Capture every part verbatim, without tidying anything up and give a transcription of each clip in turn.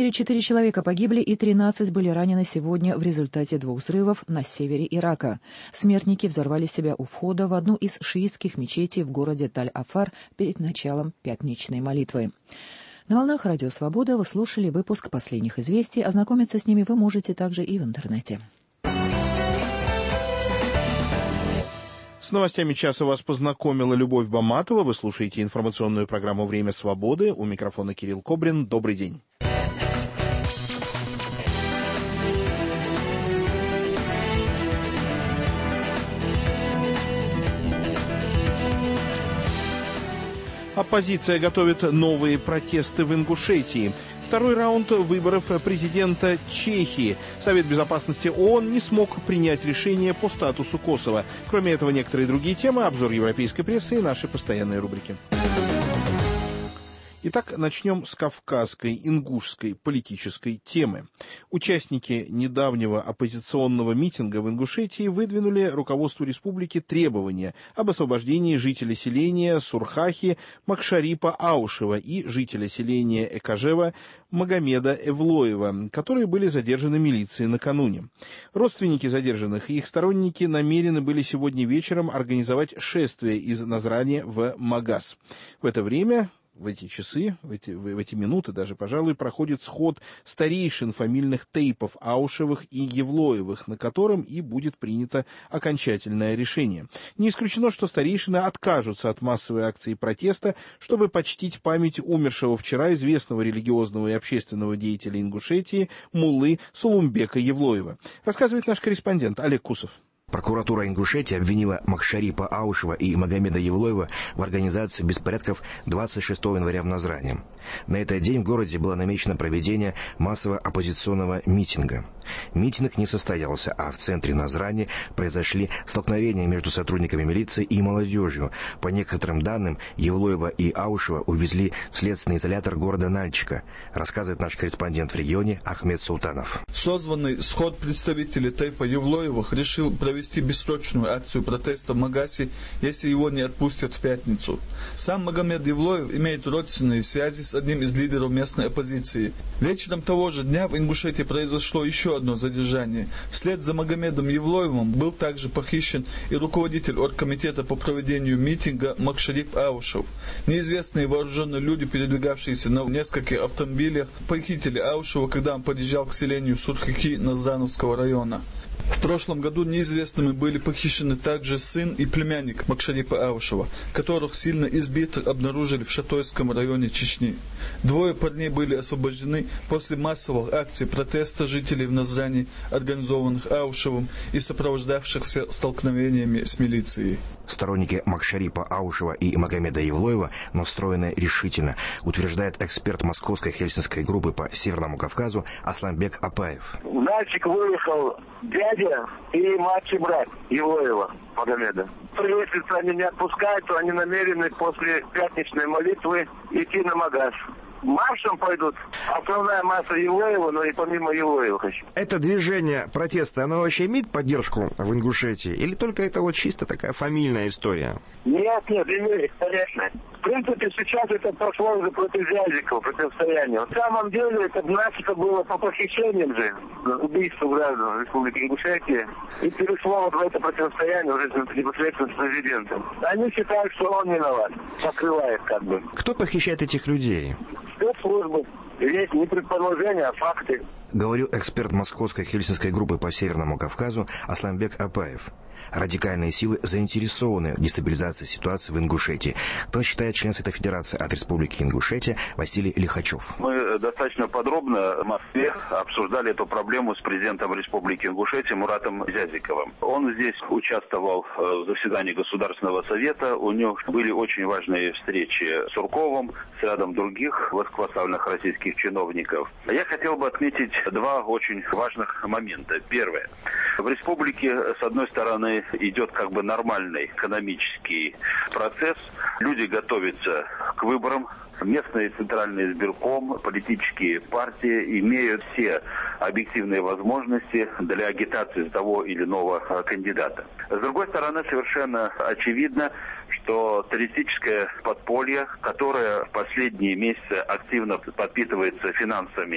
случае четыре человека погибли и тринадцать были ранены сегодня в результате двух взрывов на севере Ирака. Смертники взорвали себя у входа в одну из шиитских мечетей в городе Таль-Афар перед началом пятничной молитвы. На волнах Радио Свобода вы слушали выпуск последних известий. Ознакомиться с ними вы можете также и в интернете. С новостями часа вас познакомила Любовь Баматова. Вы слушаете информационную программу «Время свободы». У микрофона Кирилл Кобрин. Добрый день. Оппозиция готовит новые протесты в Ингушетии. Второй раунд выборов президента Чехии. Совет безопасности ООН не смог принять решение по статусу Косово. Кроме этого, некоторые другие темы, обзор европейской прессы и наши постоянные рубрики. Итак, начнем с кавказской, ингушской политической темы. Участники недавнего оппозиционного митинга в Ингушетии выдвинули руководству республики требования об освобождении жителя селения Сурхахи Макшарипа Аушева и жителя селения Экажева Магомеда Эвлоева, которые были задержаны милицией накануне. Родственники задержанных и их сторонники намерены были сегодня вечером организовать шествие из Назрани в Магас. В это время... В эти часы, в эти, в эти минуты даже, пожалуй, проходит сход старейшин фамильных тейпов Аушевых и Евлоевых, на котором и будет принято окончательное решение. Не исключено, что старейшины откажутся от массовой акции протеста, чтобы почтить память умершего вчера известного религиозного и общественного деятеля Ингушетии муллы Сулумбека Евлоева. Рассказывает наш корреспондент Олег Кусов. Прокуратура Ингушетии обвинила Макшарипа Аушева и Магомеда Евлоева в организации беспорядков двадцать шестого января в Назрани. На этот день в городе было намечено проведение массового оппозиционного митинга. Митинг не состоялся, а в центре Назрани произошли столкновения между сотрудниками милиции и молодежью. По некоторым данным, Евлоева и Аушева увезли в следственный изолятор города Нальчика, рассказывает наш корреспондент в регионе Ахмед Султанов. Созванный сход представителей тейпа Евлоевых решил провести провести бессрочную акцию протеста в Магасе, если его не отпустят в пятницу. Сам Магомед Евлоев имеет родственные связи с одним из лидеров местной оппозиции. Вечером того же дня в Ингушетии произошло еще одно задержание. Вслед за Магомедом Евлоевым был также похищен и руководитель оргкомитета по проведению митинга Макшарип Аушев. Неизвестные вооруженные люди, передвигавшиеся на нескольких автомобилях, похитили Аушева, когда он подъезжал к селению Сурхахи Назрановского района. В прошлом году неизвестными были похищены также сын и племянник Макшарипа Аушева, которых сильно избитых обнаружили в Шатойском районе Чечни. Двое парней были освобождены после массовых акций протеста жителей в Назрани, организованных Аушевым и сопровождавшихся столкновениями с милицией. Сторонники Макшарипа Аушева и Магомеда Евлоева настроены решительно, утверждает эксперт московской хельсинской группы по Северному Кавказу Асламбек Апаев. В Нальчик выехал дядя и младший брат Евлоева Магомеда. Если они не отпускают, то они намерены после пятничной молитвы идти на Магас. Маршем пойдут. Основная масса Евлоева, но и помимо Евлоева. Это движение протеста, оно вообще имеет поддержку в Ингушетии? Или только это вот чисто такая фамильная история? Нет, нет, имеет, конечно. В принципе, сейчас это прошло уже против Вязикова, противостояние. На самом деле, это начато было по похищениям же, убийству граждан Республики Ингушетия. И перешло вот в это противостояние уже непосредственно с президентом. Они считают, что он виноват, покрывает как бы. Кто похищает этих людей? Спецслужбы. Есть не предположения, а факты. Говорил эксперт московской хельсинской группы по Северному Кавказу Асламбек Апаев. Радикальные силы заинтересованы в дестабилизации ситуации в Ингушетии. Так считает член Совета Федерации от Республики Ингушетия Василий Лихачев. Мы достаточно подробно в Москве обсуждали эту проблему с президентом Республики Ингушетия Муратом Зязиковым. Он здесь участвовал в заседании Государственного совета. У него были очень важные встречи с Сурковым, с рядом других высокопоставленных российских чиновников. Я хотел бы отметить два очень важных момента. Первое. В республике, с одной стороны, идет как бы нормальный экономический процесс. Люди готовятся к выборам. Местный центральный избирком, политические партии имеют все объективные возможности для агитации за того или иного кандидата. С другой стороны, совершенно очевидно, что террористическое подполье, которое в последние месяцы активно подпитывается финансами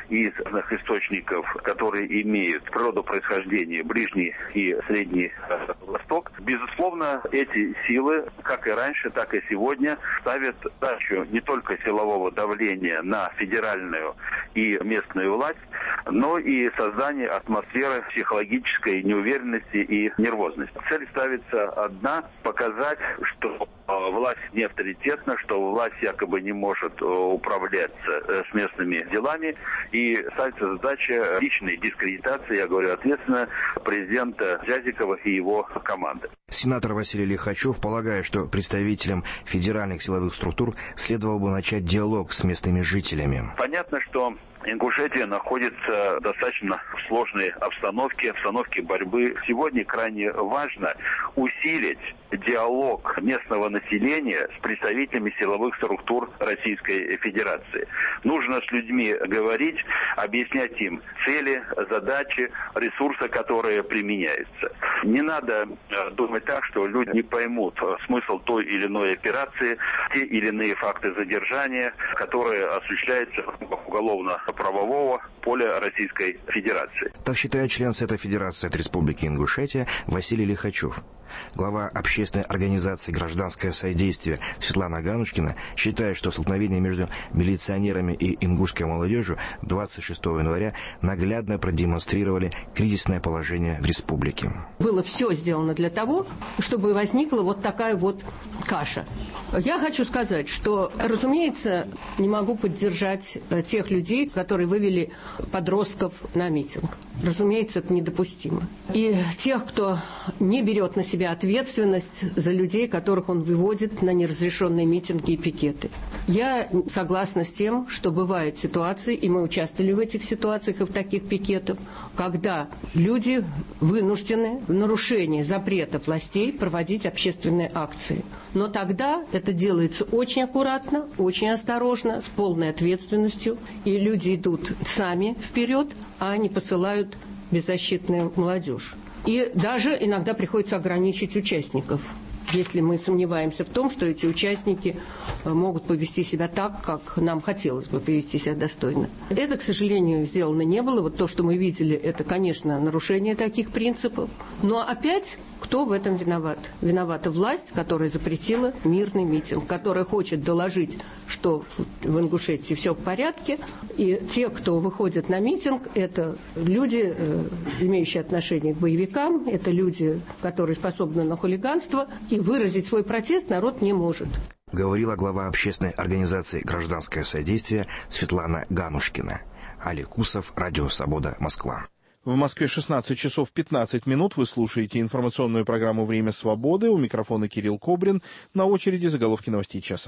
из разных источников, которые имеют природу происхождения Ближний и Средний Восток. Безусловно, эти силы, как и раньше, так и сегодня, ставят задачу не только силового давления на федеральную и местную власть, но и создание атмосферы психологической неуверенности и нервозности. Цель ставится одна – показать, что власть не авторитетна, что власть якобы не может управляться с местными делами, и ставится задача личной дискредитации, я говорю ответственно, президента Зязикова и его команды. Сенатор Василий Лихачев полагает, что представителям федеральных силовых структур следовало бы начать диалог с местными жителями. Понятно, что Ингушетия находится достаточно в сложной обстановке, обстановке борьбы. Сегодня крайне важно усилить диалог местного населения с представителями силовых структур Российской Федерации. Нужно с людьми говорить, объяснять им цели, задачи, ресурсы, которые применяются. Не надо думать так, что люди не поймут смысл той или иной операции, те или иные факты задержания, которые осуществляются в уголовно-правового поля Российской Федерации. Так считает член Совета Федерации от Республики Ингушетия Василий Лихачев. Глава общественной организации «Гражданское содействие» Светлана Ганушкина считает, что столкновения между милиционерами и ингушской молодежью двадцать шестого января наглядно продемонстрировали кризисное положение в республике. Было все сделано для того, чтобы возникла вот такая вот каша. Я хочу сказать, что, разумеется, не могу поддержать тех людей, которые вывели подростков на митинг. Разумеется, это недопустимо. И тех, кто не берет на себя ответственность за людей, которых он выводит на неразрешенные митинги и пикеты. Я согласна с тем, что бывают ситуации, и мы участвовали в этих ситуациях и в таких пикетах, когда люди вынуждены в нарушении запрета властей проводить общественные акции. Но тогда это делается очень аккуратно, очень осторожно, с полной ответственностью, и люди идут сами вперед, а не посылают беззащитную молодежь. И даже иногда приходится ограничить участников, если мы сомневаемся в том, что эти участники могут повести себя так, как нам хотелось бы повести себя достойно. Это, к сожалению, сделано не было. Вот то, что мы видели, это, конечно, нарушение таких принципов. Но опять, кто в этом виноват? Виновата власть, которая запретила мирный митинг, которая хочет доложить, что в Ингушетии все в порядке. И те, кто выходит на митинг, это люди, имеющие отношение к боевикам, это люди, которые способны на хулиганство, и выразить свой протест народ не может. Говорила глава общественной организации «Гражданское содействие» Светлана Ганушкина. Олег Кусов, Радио Свобода, Москва. В Москве шестнадцать часов пятнадцать минут. Вы слушаете информационную программу «Время свободы». У микрофона Кирилл Кобрин. На очереди заголовки новостей часа.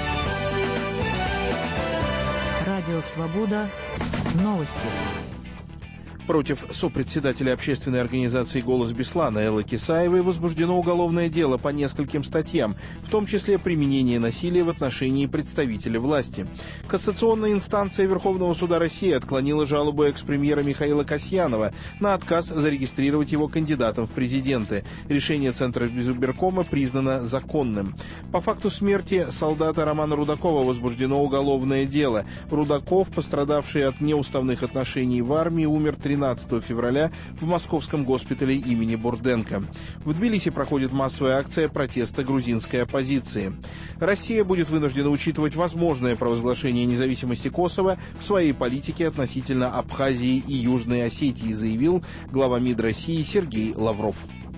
Радио Свобода. Новости. Против сопредседателя общественной организации «Голос Беслана» Эллы Кисаевой возбуждено уголовное дело по нескольким статьям, в том числе применение насилия в отношении представителя власти. Кассационная инстанция Верховного суда России отклонила жалобу экс-премьера Михаила Касьянова на отказ зарегистрировать его кандидатом в президенты. Решение Центра избиркома признано законным. По факту смерти солдата Романа Рудакова возбуждено уголовное дело. Рудаков, пострадавший от неуставных отношений в армии, умер тринадцатого февраля в московском госпитале имени Бурденко. В Тбилиси проходит массовая акция протеста грузинской оппозиции. Россия будет вынуждена учитывать возможное провозглашение независимости Косово в своей политике относительно Абхазии и Южной Осетии, заявил глава МИД России Сергей Лавров.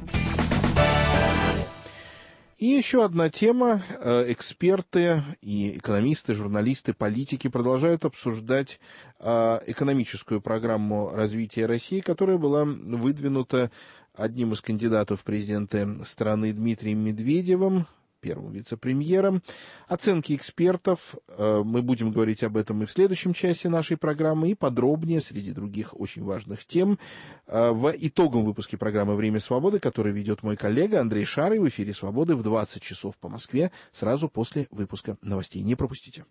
И еще одна тема. Эксперты и экономисты, журналисты, политики продолжают обсуждать экономическую программу развития России, которая была выдвинута одним из кандидатов в президенты страны Дмитрием Медведевым, первым вице-премьером. Оценки экспертов. Мы будем говорить об этом и в следующем часе нашей программы, и подробнее, среди других очень важных тем, в итоговом выпуске программы «Время свободы», который ведет мой коллега Андрей Шарый в эфире «Свободы» в двадцать часов по Москве, сразу после выпуска новостей. Не пропустите.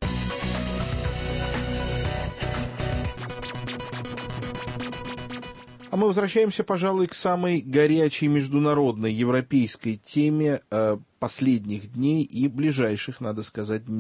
А мы возвращаемся, пожалуй, к самой горячей международной европейской теме э, последних дней и ближайших, надо сказать, дней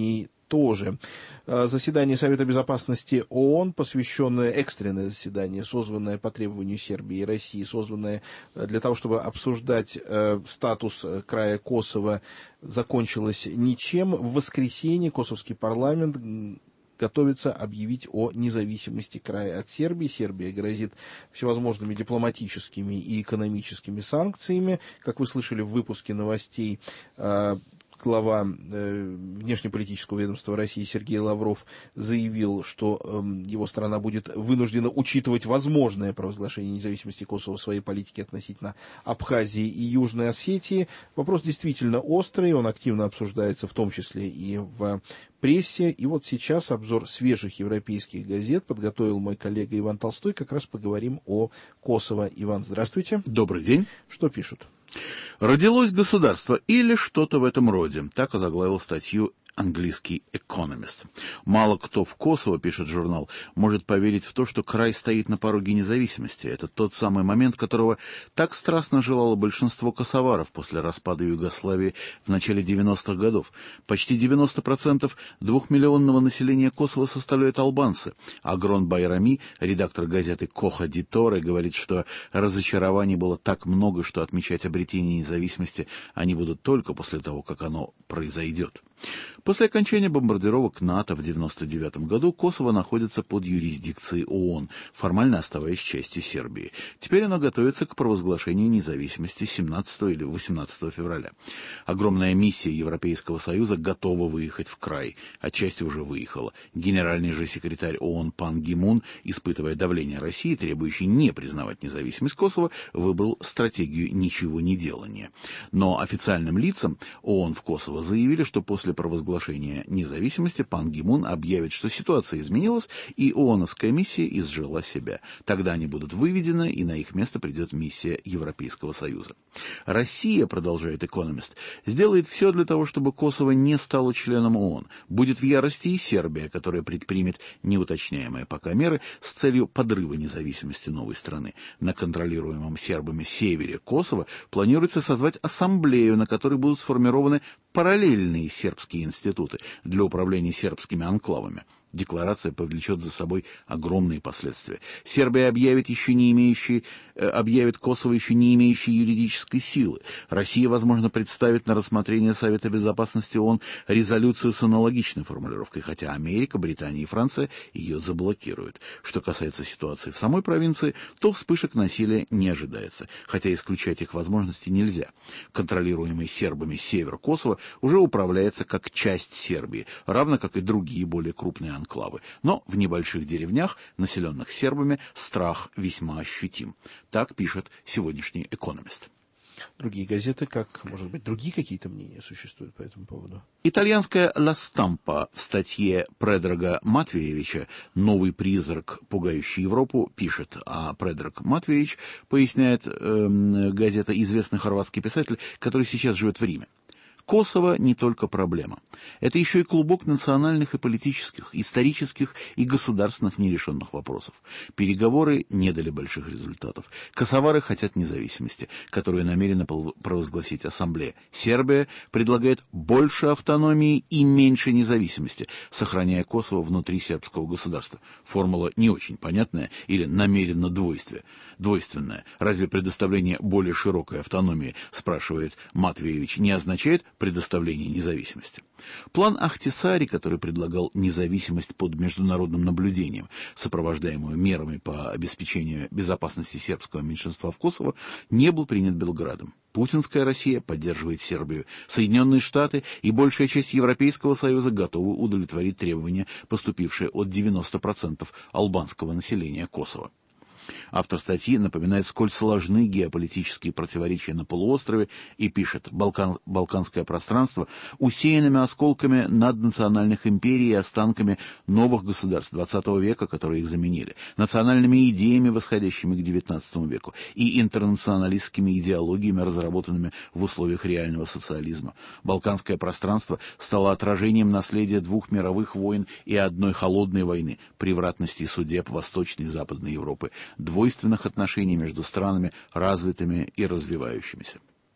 тоже. Заседание Совета Безопасности ООН, посвященное, экстренное заседание, созванное по требованию Сербии и России, созванное для того, чтобы обсуждать э, статус края Косово, закончилось ничем. В воскресенье косовский парламент готовится объявить о независимости края от Сербии. Сербия грозит всевозможными дипломатическими и экономическими санкциями. Как вы слышали в выпуске новостей, э, глава э, внешнеполитического ведомства России Сергей Лавров заявил, что э, его страна будет вынуждена учитывать возможное провозглашение независимости Косово в своей политике относительно Абхазии и Южной Осетии. Вопрос действительно острый, он активно обсуждается в том числе и в прессе. И вот сейчас обзор свежих европейских газет подготовил мой коллега Иван Толстой. Как раз поговорим о Косово. Иван, здравствуйте. Добрый день. Что пишут? Родилось государство или что-то в этом роде. Так озаглавил статью английский «Экономист». Мало кто в Косово, пишет журнал, может поверить в то, что край стоит на пороге независимости. Это тот самый момент, которого так страстно желало большинство косоваров после распада Югославии в начале девяностых годов. Почти девяносто процентов двухмиллионного населения Косово составляют албанцы. Агрон Байрами, редактор газеты «Коха ди Торе», говорит, что разочарований было так много, что отмечать обретение независимости они будут только после того, как оно произойдет. После окончания бомбардировок НАТО в девяносто девятом году Косово находится под юрисдикцией ООН, формально оставаясь частью Сербии. Теперь оно готовится к провозглашению независимости семнадцатого или восемнадцатого февраля. Огромная миссия Европейского Союза готова выехать в край, а часть уже выехала. Генеральный же секретарь ООН Пан Ги Мун, испытывая давление России, требующей не признавать независимость Косово, выбрал стратегию ничего не делания. Но официальным лицам ООН в Косово заявили, что после провозглашения независимости Пан Ги Мун объявит, что ситуация изменилась, и ООНовская миссия изжила себя. Тогда они будут выведены, и на их место придет миссия Европейского Союза. Россия, продолжает «Экономист», сделает все для того, чтобы Косово не стало членом ООН. Будет в ярости и Сербия, которая предпримет неуточняемые пока меры с целью подрыва независимости новой страны. На контролируемом сербами севере Косово планируется созвать ассамблею, на которой будут сформированы параллельные сербские институты для управления сербскими анклавами. Декларация повлечет за собой огромные последствия. Сербия объявит еще не имеющие, э, объявит Косово еще не имеющей юридической силы. Россия, возможно, представит на рассмотрение Совета Безопасности ООН резолюцию с аналогичной формулировкой, хотя Америка, Британия и Франция ее заблокируют. Что касается ситуации в самой провинции, то вспышек насилия не ожидается, хотя исключать их возможности нельзя. Контролируемый сербами север Косово уже управляется как часть Сербии, равно как и другие более крупные анклавы. Но в небольших деревнях, населенных сербами, страх весьма ощутим. Так пишет сегодняшний «Экономист». Другие газеты, как, может быть, другие какие-то мнения существуют по этому поводу? Итальянская «Ла Стампа» в статье Предрага Матвеевича «Новый призрак, пугающий Европу» пишет, а Предраг Матвеевич поясняет, э, газета «Известный хорватский писатель», который сейчас живет в Риме. Косово не только проблема. Это еще и клубок национальных и политических, исторических и государственных нерешенных вопросов. Переговоры не дали больших результатов. Косовары хотят независимости, которую намерена провозгласить Ассамблея. Сербия предлагает больше автономии и меньше независимости, сохраняя Косово внутри сербского государства. Формула не очень понятная или намеренно двойстве, двойственная. Разве предоставление более широкой автономии, спрашивает Матвеевич, не означает предоставление независимости? План Ахтисари, который предлагал независимость под международным наблюдением, сопровождаемую мерами по обеспечению безопасности сербского меньшинства в Косово, не был принят Белградом. Путинская Россия поддерживает Сербию. Соединенные Штаты и большая часть Европейского Союза готовы удовлетворить требования, поступившие от девяноста процентов албанского населения Косово. Автор статьи напоминает, сколь сложны геополитические противоречия на полуострове, и пишет: Балкан, Балканское пространство усеянными осколками наднациональных империй и останками новых государств двадцатого века, которые их заменили, национальными идеями, восходящими к девятнадцатому веку, и интернационалистскими идеологиями, разработанными в условиях реального социализма. Балканское пространство стало отражением наследия двух мировых войн и одной холодной войны, превратности судеб Восточной и Западной Европы, двойственных отношений между странами, развитыми и развивающимися.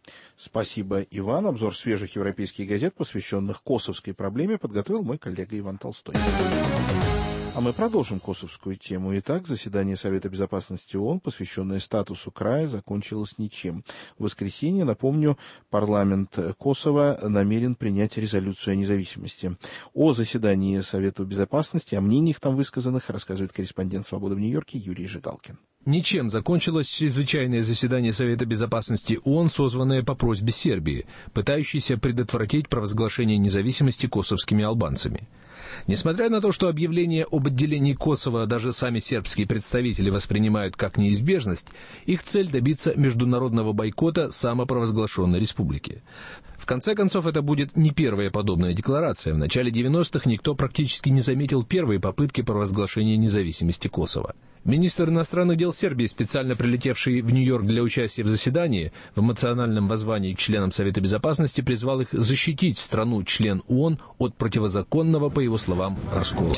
Спасибо, Иван. Обзор свежих европейских газет, посвященных косовской проблеме, подготовил мой коллега Иван Толстой. А мы продолжим косовскую тему. Итак, заседание Совета Безопасности ООН, посвященное статусу края, закончилось ничем. В воскресенье, напомню, парламент Косово намерен принять резолюцию о независимости. О заседании Совета Безопасности, о мнениях там высказанных, рассказывает корреспондент «Свободы» в Нью-Йорке Юрий Жигалкин. Ничем закончилось чрезвычайное заседание Совета Безопасности ООН, созванное по просьбе Сербии, пытающейся предотвратить провозглашение независимости косовскими албанцами. Несмотря на то, что объявление об отделении Косово даже сами сербские представители воспринимают как неизбежность, их цель добиться международного бойкота самопровозглашенной республики. В конце концов, это будет не первая подобная декларация. В начале девяностых никто практически не заметил первые попытки провозглашения независимости Косово. Министр иностранных дел Сербии, специально прилетевший в Нью-Йорк для участия в заседании, в эмоциональном воззвании к членам Совета Безопасности призвал их защитить страну-член ООН от противозаконного, по его словам, раскола.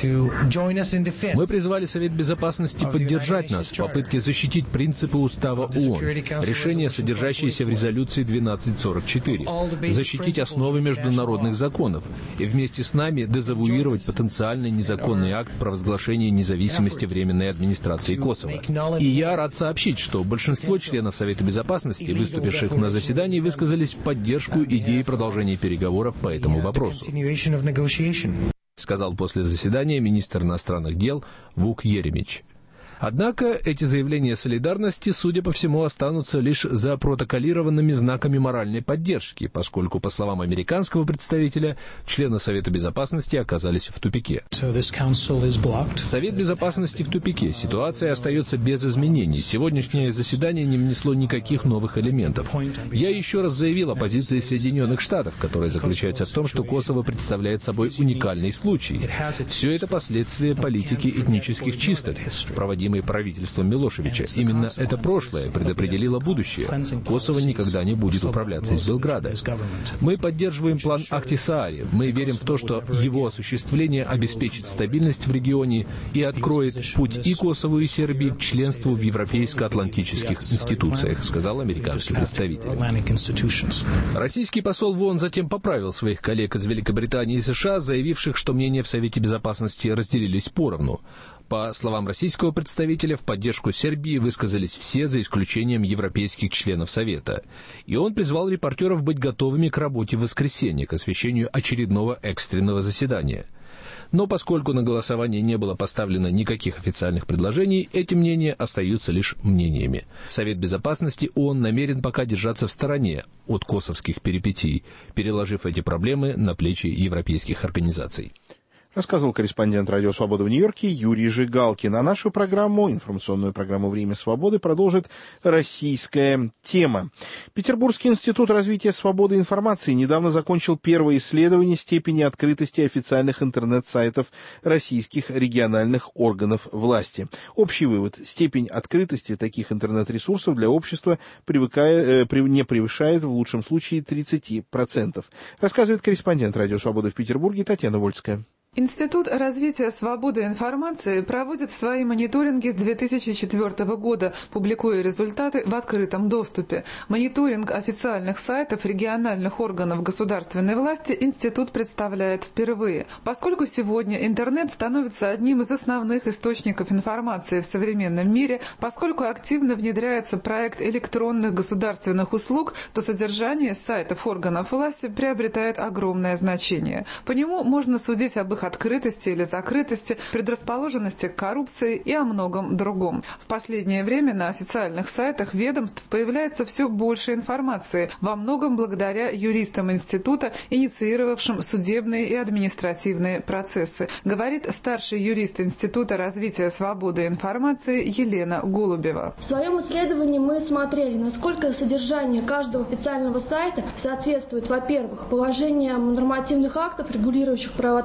Мы призвали Совет Безопасности поддержать нас в попытке защитить принципы Устава ООН, решения, содержащиеся в резолюции двенадцать сорок четыре, защитить основы международных законов и вместе с нами дезавуировать потенциальный незаконный акт провозглашения независимости Временной администрации Косово. И я рад сообщить, что большинство членов Совета Безопасности, выступивших на заседании, высказались в поддержку идеи продолжения переговоров по этому вопросу, сказал после заседания министр иностранных дел Вук Еремич. Однако эти заявления солидарности, судя по всему, останутся лишь запротоколированными знаками моральной поддержки, поскольку, по словам американского представителя, члены Совета Безопасности оказались в тупике. Совет Безопасности в тупике. Ситуация остается без изменений. Сегодняшнее заседание не внесло никаких новых элементов. Я еще раз заявил о позиции Соединенных Штатов, которая заключается в том, что Косово представляет собой уникальный случай. Все это последствия политики этнических чисток, проводимой правительством Милошевича. Именно это прошлое предопределило будущее. Косово никогда не будет управляться из Белграда. Мы поддерживаем план Ахтисаари. Мы верим в то, что его осуществление обеспечит стабильность в регионе и откроет путь и Косову, и Сербии к членству в европейско-атлантических институциях, сказал американский представитель. Российский посол в ООН затем поправил своих коллег из Великобритании и США, заявивших, что мнения в Совете Безопасности разделились поровну. По словам российского представителя, в поддержку Сербии высказались все, за исключением европейских членов Совета. И он призвал репортеров быть готовыми к работе в воскресенье, к освещению очередного экстренного заседания. Но поскольку на голосование не было поставлено никаких официальных предложений, эти мнения остаются лишь мнениями. Совет Безопасности ООН намерен пока держаться в стороне от косовских перипетий, переложив эти проблемы на плечи европейских организаций. Рассказывал корреспондент «Радио Свобода» в Нью-Йорке Юрий Жигалкин. А нашу программу, информационную программу «Время свободы», продолжит российская тема. Петербургский институт развития свободы информации недавно закончил первое исследование степени открытости официальных интернет-сайтов российских региональных органов власти. Общий вывод: степень открытости таких интернет-ресурсов для общества привыкая, э, не превышает в лучшем случае тридцать процентов. Рассказывает корреспондент «Радио Свобода» в Петербурге Татьяна Вольская. Институт развития свободы информации проводит свои мониторинги с две тысячи четвёртого года, публикуя результаты в открытом доступе. Мониторинг официальных сайтов региональных органов государственной власти институт представляет впервые. Поскольку сегодня интернет становится одним из основных источников информации в современном мире, поскольку активно внедряется проект электронных государственных услуг, то содержание сайтов органов власти приобретает огромное значение. По нему можно судить об их открытости или закрытости, предрасположенности к коррупции и о многом другом. В последнее время на официальных сайтах ведомств появляется все больше информации, во многом благодаря юристам института, инициировавшим судебные и административные процессы, говорит старший юрист Института развития свободы информации Елена Голубева. В своем исследовании мы смотрели, насколько содержание каждого официального сайта соответствует, во-первых, положениям нормативных актов, регулирующих правоотношения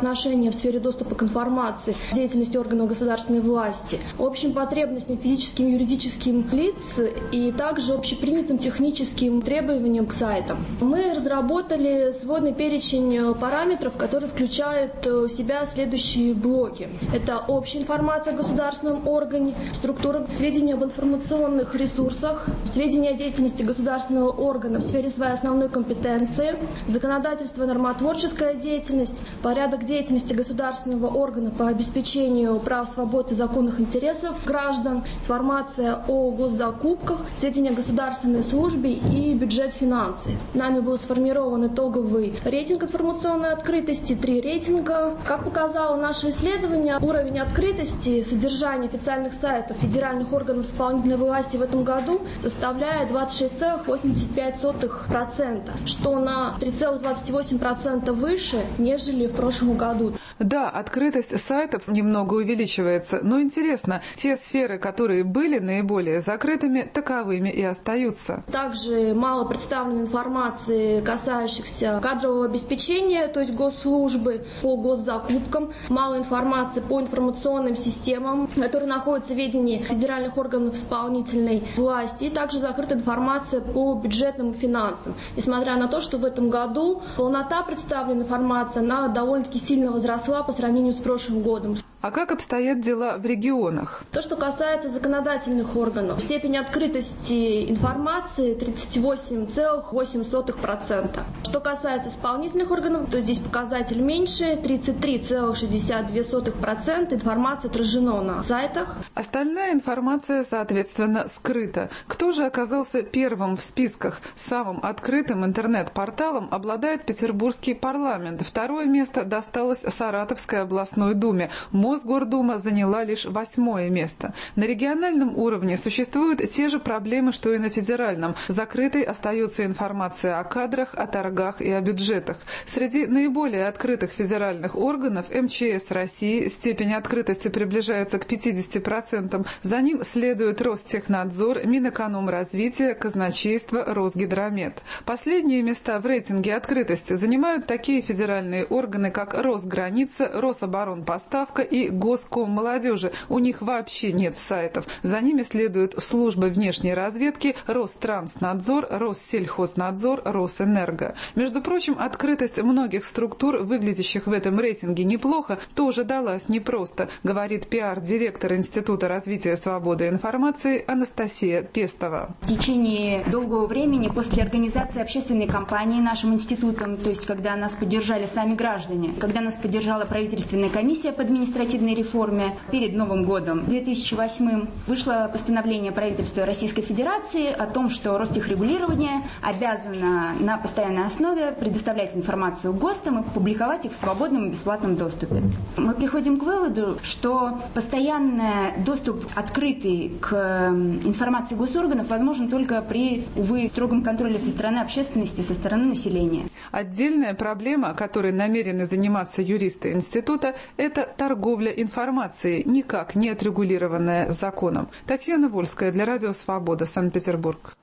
в сфере доступа к информации, деятельности органов государственной власти, общим потребностям физическим и юридическим лиц и также общепринятым техническим требованиям к сайтам. Мы разработали сводный перечень параметров, который включает в себя следующие блоки. Это общая информация о государственном органе, структура сведений об информационных ресурсах, сведения о деятельности государственного органа в сфере своей основной компетенции, законодательство, нормотворческая деятельность, порядок деятельности государственного органа по обеспечению прав, свобод и законных интересов граждан, информация о госзакупках, сведения о государственной службе и бюджет финансы. Нами был сформирован итоговый рейтинг информационной открытости, три рейтинга. Как показало наше исследование, уровень открытости содержания официальных сайтов федеральных органов исполнительной власти в этом году составляет двадцать шесть целых восемьдесят пять сотых процента, что на три целых двадцать восемь сотых процента выше, нежели в прошлом году. Да, открытость сайтов немного увеличивается, но интересно, те сферы, которые были наиболее закрытыми, таковыми и остаются. Также мало представлено информации, касающихся кадрового обеспечения, то есть госслужбы по госзакупкам, мало информации по информационным системам, которые находятся в ведении федеральных органов исполнительной власти, и также закрыта информация по бюджетным финансам. Несмотря на то, что в этом году полнота представленной информации, она довольно-таки сильно возросла по сравнению с прошлым годом. А как обстоят дела в регионах? То, что касается законодательных органов, степень открытости информации тридцать восемь целых восемь сотых процента. Что касается исполнительных органов, то здесь показатель меньше, тридцать три целых шестьдесят две сотых процента информации отражено на сайтах. Остальная информация, соответственно, скрыта. Кто же оказался первым в списках? Самым открытым интернет-порталом обладает Петербургский парламент. Второе место досталось Саратовской областной думе. Мосгордума заняла лишь восьмое место. На региональном уровне существуют те же проблемы, что и на федеральном. Закрытой остается информация о кадрах, о торгах и о бюджетах. Среди наиболее открытых федеральных органов эм че эс России степень открытости приближается к пятидесяти процентам. За ним следует Ростехнадзор, Минэкономразвитие, Казначейство, Росгидромет. Последние места в рейтинге открытости занимают такие федеральные органы, как Росграница, Рособоронпоставка и Госкоммолодежи. У них вообще нет сайтов. За ними следуют службы внешней разведки, Ространснадзор, Россельхознадзор, Росэнерго. Между прочим, открытость многих структур, выглядящих в этом рейтинге неплохо, тоже далась непросто, говорит пиар-директор Института развития свободы информации Анастасия Пестова. В течение долгого времени после организации общественной кампании нашим институтом, то есть когда нас поддержали сами граждане, когда нас поддержала правительственная комиссия по административной реформе, перед Новым годом две тысячи восьмым вышло постановление правительства Российской Федерации о том, что Ростехрегулирование обязано на постоянной основе предоставлять информацию ГОСТам и публиковать их в свободном и бесплатном доступе. Мы приходим к выводу, что постоянный доступ открытый к информации госорганов возможен только при, увы, строгом контроле со стороны общественности, со стороны населения. Отдельная проблема, которой намерены заниматься юристы института, это торговля информацией, никак не отрегулированная законом. Татьяна Вольская для Радио Свобода, Санкт-Петербург.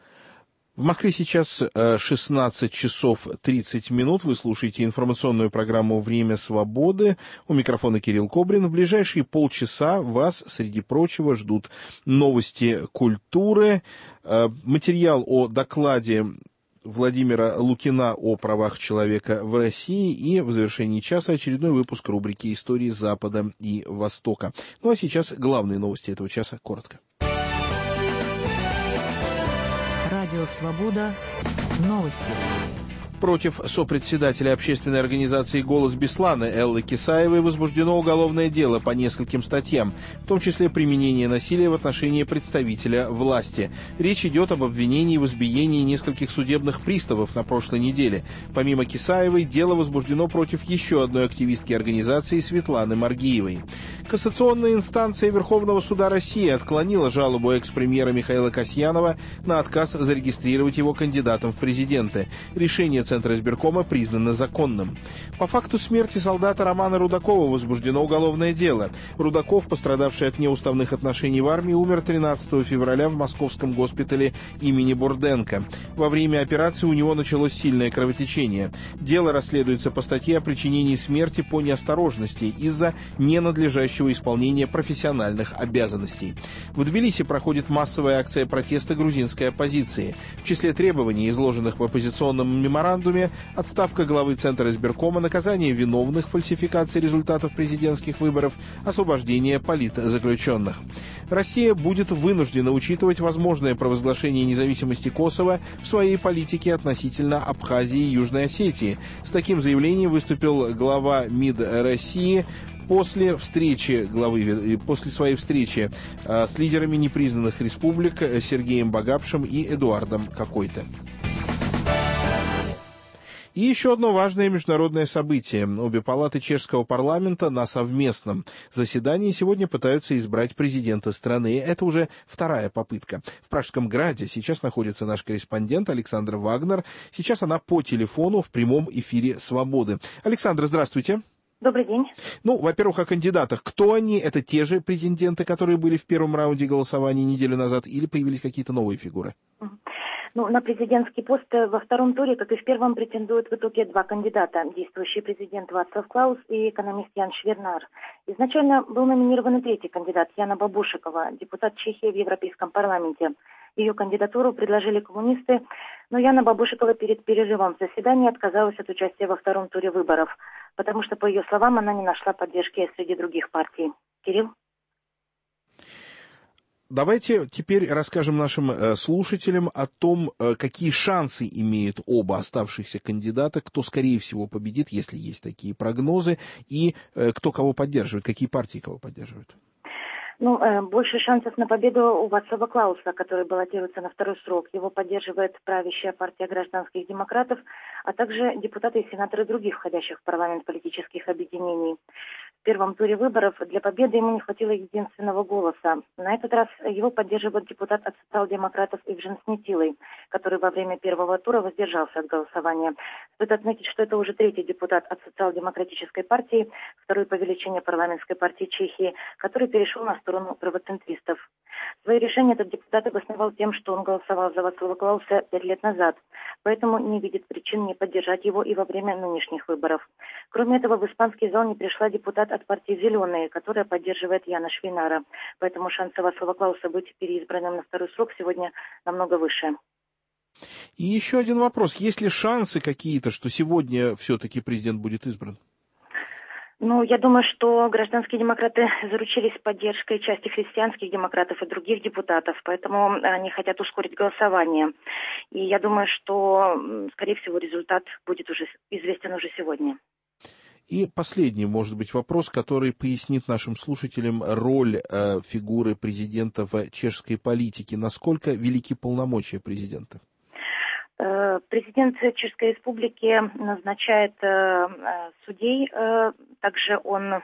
В Москве сейчас шестнадцать часов тридцать минут. Вы слушаете информационную программу «Время свободы». У микрофона Кирилл Кобрин. В ближайшие полчаса вас, среди прочего, ждут новости культуры, материал о докладе Владимира Лукина о правах человека в России и в завершении часа очередной выпуск рубрики «Истории Запада и Востока». Ну а сейчас главные новости этого часа коротко. Радио «Свобода». Новости. Против сопредседателя общественной организации «Голос Беслана» Эллы Кисаевой возбуждено уголовное дело по нескольким статьям, в том числе применение насилия в отношении представителя власти. Речь идет об обвинении в избиении нескольких судебных приставов на прошлой неделе. Помимо Кисаевой, дело возбуждено против еще одной активистки организации Светланы Маргиевой. Кассационная инстанция Верховного суда России отклонила жалобу экс-премьера Михаила Касьянова на отказ зарегистрировать его кандидатом в президенты. Решение Центра избиркома признано законным. По факту смерти солдата Романа Рудакова возбуждено уголовное дело. Рудаков, пострадавший от неуставных отношений в армии, умер тринадцатого февраля в московском госпитале имени Бурденко. Во время операции у него началось сильное кровотечение. Дело расследуется по статье о причинении смерти по неосторожности из-за ненадлежащего исполнения профессиональных обязанностей. В Тбилиси проходит массовая акция протеста грузинской оппозиции. В числе требований, изложенных в оппозиционном меморандуме, отставка главы Центра избиркома, наказание виновных в фальсификации результатов президентских выборов, освобождение политзаключенных. Россия будет вынуждена учитывать возможное провозглашение независимости Косово в своей политике относительно Абхазии и Южной Осетии. С таким заявлением выступил глава МИД России после встречи главы, после своей встречи э, с лидерами непризнанных республик Сергеем Багапшем и Эдуардом Какойто. И еще одно важное международное событие. Обе палаты чешского парламента на совместном заседании сегодня пытаются избрать президента страны. Это уже вторая попытка. В Пражском Граде сейчас находится наш корреспондент Александра Вагнер. Сейчас она по телефону в прямом эфире «Свободы». Александра, здравствуйте. Добрый день. Ну, во-первых, о кандидатах. Кто они? Это те же претенденты, которые были в первом раунде голосования неделю назад, или появились какие-то новые фигуры? Ну, на президентский пост во втором туре, как и в первом, претендуют в итоге два кандидата. Действующий президент Вацлав Клаус и экономист Ян Швернар. Изначально был номинирован и третий кандидат, Яна Бабушекова, депутат Чехии в Европейском парламенте. Ее кандидатуру предложили коммунисты, но Яна Бабушекова перед перерывом в заседании отказалась от участия во втором туре выборов, потому что, по ее словам, она не нашла поддержки среди других партий. Кирилл? Давайте теперь расскажем нашим э, слушателям о том, э, какие шансы имеют оба оставшихся кандидата, кто, скорее всего, победит, если есть такие прогнозы, и э, кто кого поддерживает, какие партии кого поддерживают. Ну, э, больше шансов на победу у Вацлава Клауса, который баллотируется на второй срок. Его поддерживает правящая партия гражданских демократов, а также депутаты и сенаторы других входящих в парламент политических объединений. В первом туре выборов для победы ему не хватило единственного голоса. На этот раз его поддерживает депутат от социал-демократов Ивжен Снетилой, который во время первого тура воздержался от голосования. Стоит отметить, что это уже третий депутат от социал-демократической партии, второй по величине парламентской партии Чехии, который перешел на сторону правоцентристов. Свое решение этот депутат обосновал тем, что он голосовал за Вацлава Клауса пять лет назад, поэтому не видит причин не поддержать его и во время нынешних выборов. Кроме этого, в испанский зал не пришла депутат от партии «Зеленые», которая поддерживает Яна Швейнара, поэтому шансы Вацлава Клауса быть переизбранным на второй срок сегодня намного выше. И еще один вопрос. Есть ли шансы какие-то, что сегодня все-таки президент будет избран? Ну, я думаю, что гражданские демократы заручились поддержкой части христианских демократов и других депутатов, поэтому они хотят ускорить голосование. И я думаю, что, скорее всего, результат будет уже известен уже сегодня. И последний, может быть, вопрос, который пояснит нашим слушателям роль э, фигуры президента в чешской политике. Насколько велики полномочия президента? Президент Чешской Республики назначает э, судей, э, также он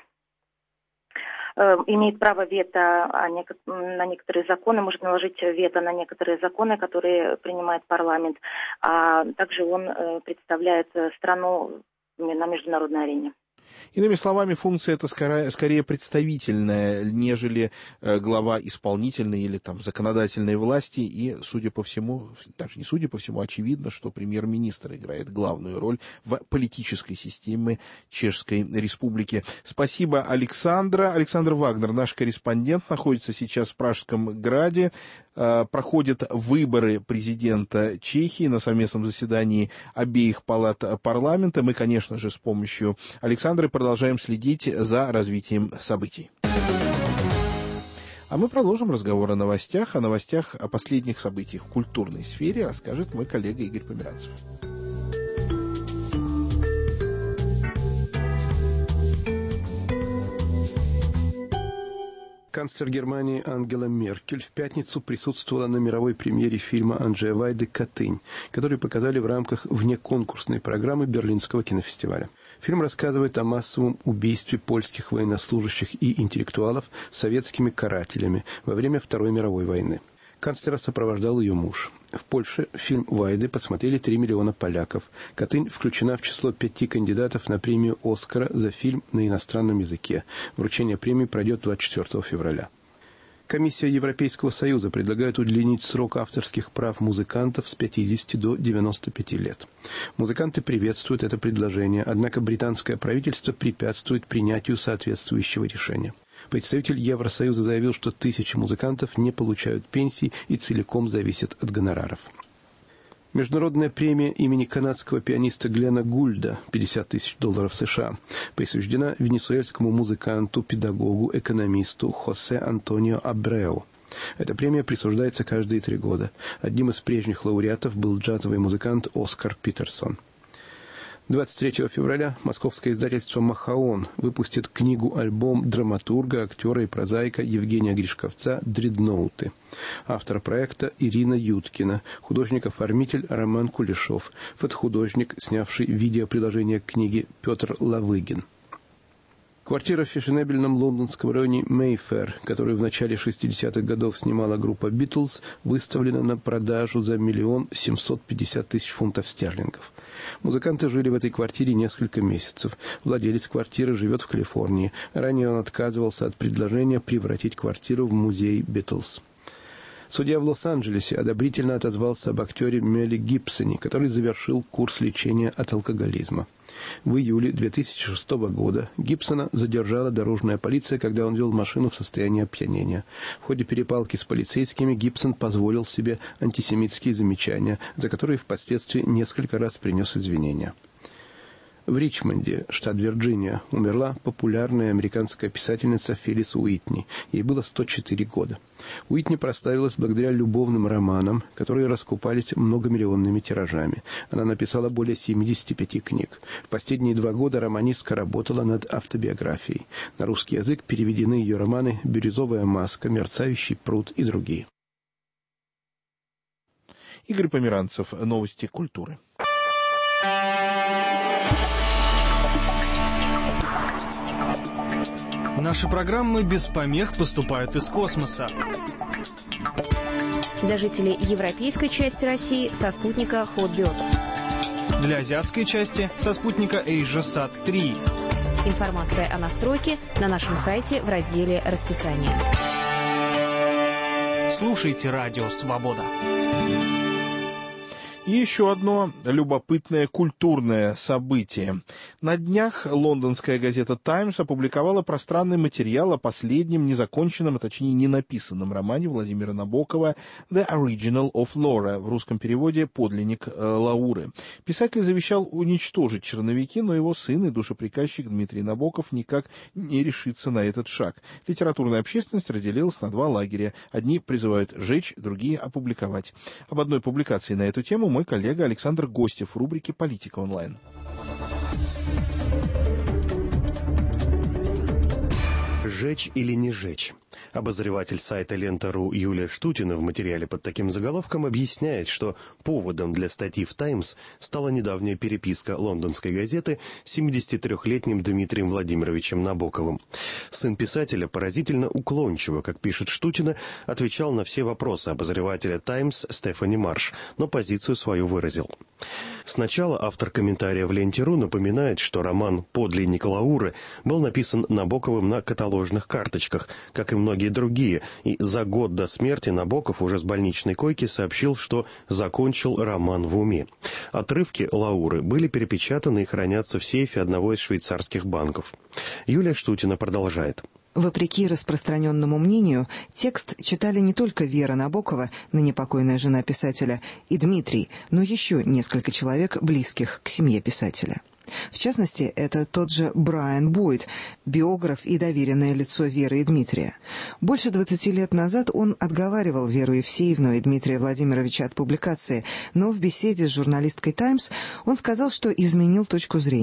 э, имеет право вето на некоторые законы, может наложить вето на некоторые законы, которые принимает парламент, а также он э, представляет страну на международной арене. Иными словами, функция эта скорее, скорее представительная, нежели э, глава исполнительной или там законодательной власти. И, судя по всему, даже не судя по всему, очевидно, что премьер-министр играет главную роль в политической системе Чешской Республики. Спасибо, Александра. Александр Вагнер, наш корреспондент, находится сейчас в Пражском Граде. Э, проходят выборы президента Чехии на совместном заседании обеих палат парламента. Мы, конечно же, с помощью Александра продолжаем следить за развитием событий. А мы продолжим разговор о новостях. О новостях, о последних событиях в культурной сфере расскажет мой коллега Игорь Померанцев. Канцлер Германии Ангела Меркель в пятницу присутствовала на мировой премьере фильма Анджея Вайды «Катынь», который показали в рамках внеконкурсной программы Берлинского кинофестиваля. Фильм рассказывает о массовом убийстве польских военнослужащих и интеллектуалов советскими карателями во время Второй мировой войны. Канцлера сопровождал ее муж. В Польше фильм «Вайды» посмотрели три миллиона поляков. Катынь включена в число пяти кандидатов на премию «Оскара» за фильм на иностранном языке. Вручение премии пройдет двадцать четвёртого февраля. Комиссия Европейского Союза предлагает удлинить срок авторских прав музыкантов с пятидесяти до девяноста пяти лет. Музыканты приветствуют это предложение, однако британское правительство препятствует принятию соответствующего решения. Представитель Евросоюза заявил, что тысячи музыкантов не получают пенсий и целиком зависят от гонораров. Международная премия имени канадского пианиста Глена Гульда, пятьдесят тысяч долларов США, присуждена венесуэльскому музыканту, педагогу, экономисту Хосе Антонио Абреу. Эта премия присуждается каждые три года. Одним из прежних лауреатов был джазовый музыкант Оскар Питерсон. двадцать третьего февраля московское издательство «Махаон» выпустит книгу-альбом драматурга, актера и прозаика Евгения Гришковца «Дредноуты». Автор проекта Ирина Юткина, художник-оформитель Роман Кулешов, фотохудожник, снявший видеоприложение к книге Петр Лавыгин. Квартира в фешенебельном лондонском районе Мейфэр, которую в начале шестидесятых годов снимала группа «Битлз», выставлена на продажу за миллион семьсот пятьдесят тысяч фунтов стерлингов. Музыканты жили в этой квартире несколько месяцев. Владелец квартиры живет в Калифорнии. Ранее он отказывался от предложения превратить квартиру в музей «Битлз». Судья в Лос-Анджелесе одобрительно отозвался об актере Меле Гибсоне, который завершил курс лечения от алкоголизма. В июле две тысячи шестого года Гибсона задержала дорожная полиция, когда он вел машину в состоянии опьянения. В ходе перепалки с полицейскими Гибсон позволил себе антисемитские замечания, за которые впоследствии несколько раз принес извинения. В Ричмонде, штат Вирджиния, умерла популярная американская писательница Филлис Уитни. Ей было сто четыре года. Уитни прославилась благодаря любовным романам, которые раскупались многомиллионными тиражами. Она написала более семидесяти пяти книг. В последние два года романистка работала над автобиографией. На русский язык переведены ее романы «Бирюзовая маска», «Мерцающий пруд» и другие. Игорь Померанцев. Новости культуры. Наши программы без помех поступают из космоса. Для жителей европейской части России со спутника Hotbird. Для азиатской части со спутника AsiaSat три. Информация о настройке на нашем сайте в разделе «Расписание». Слушайте радио «Свобода». И еще одно любопытное культурное событие. На днях лондонская газета «Таймс» опубликовала пространный материал о последнем незаконченном, а точнее ненаписанном романе Владимира Набокова «The Original of Laura», в русском переводе «Подлинник Лауры». Писатель завещал уничтожить черновики, но его сын и душеприказчик Дмитрий Набоков никак не решится на этот шаг. Литературная общественность разделилась на два лагеря. Одни призывают сжечь, другие опубликовать. Об одной публикации на эту тему мой коллега Александр Гостев в рубрике «Политика онлайн». Жечь или не жечь? Обозреватель сайта «Лента.ру» Юлия Штутина в материале под таким заголовком объясняет, что поводом для статьи в «Таймс» стала недавняя переписка лондонской газеты с семидесятитрёхлетним Дмитрием Владимировичем Набоковым. Сын писателя поразительно уклончиво, как пишет Штутина, отвечал на все вопросы обозревателя «Таймс» Стефани Марш, но позицию свою выразил. Сначала автор комментария в «Ленте.ру» напоминает, что роман «Подлинник Лауры» был написан Набоковым на каталожных карточках, как и многие другие, и за год до смерти Набоков уже с больничной койки сообщил, что закончил роман в уме. Отрывки «Лауры» были перепечатаны и хранятся в сейфе одного из швейцарских банков. Юлия Штутина продолжает. Вопреки распространенному мнению, текст читали не только Вера Набокова, ныне покойная жена писателя, и Дмитрий, но еще несколько человек, близких к семье писателя. В частности, это тот же Брайан Бойд, биограф и доверенное лицо Веры и Дмитрия. Больше двадцати лет назад он отговаривал Веру Евсеевну и Дмитрия Владимировича от публикации, но в беседе с журналисткой «Таймс» он сказал, что изменил точку зрения.